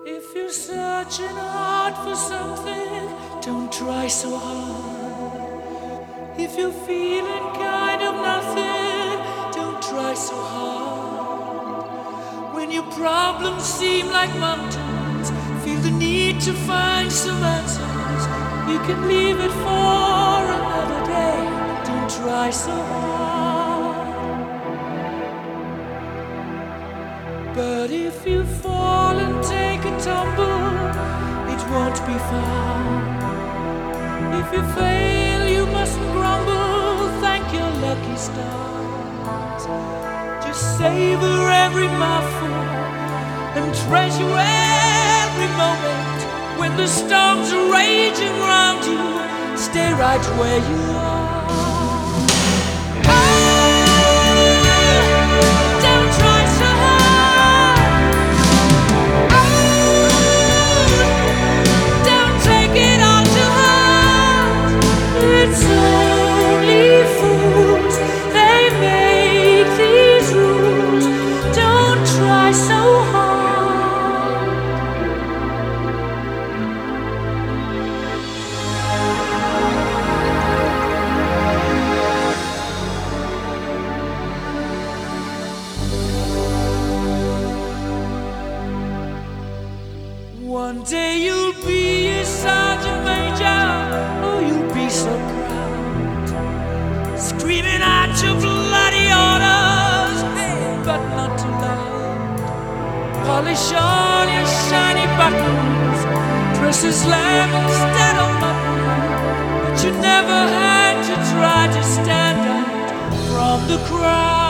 If you're searching hard for something, don't try so hard. If you're feeling kind of nothing, don't try so hard. When your problems seem like mountains, feel the need to find some answers. You can leave it for another day, don't try so hard. But if you fall and take a tumble, it won't be far. If you fail, you mustn't grumble, thank your lucky stars. Just savor every mouthful and treasure every moment. When the storms are raging round you, stay right where you are. Don't try so hard. Don't take it all to heart. It's only fools, they make these rules. Don't try so hard. One day you'll be a sergeant major, oh you'll be so proud, screaming out your bloody orders, hey, but not too loud. Polish all your shiny buttons, dress as lamb instead of mutton, but you never had to try to stand out from the crowd.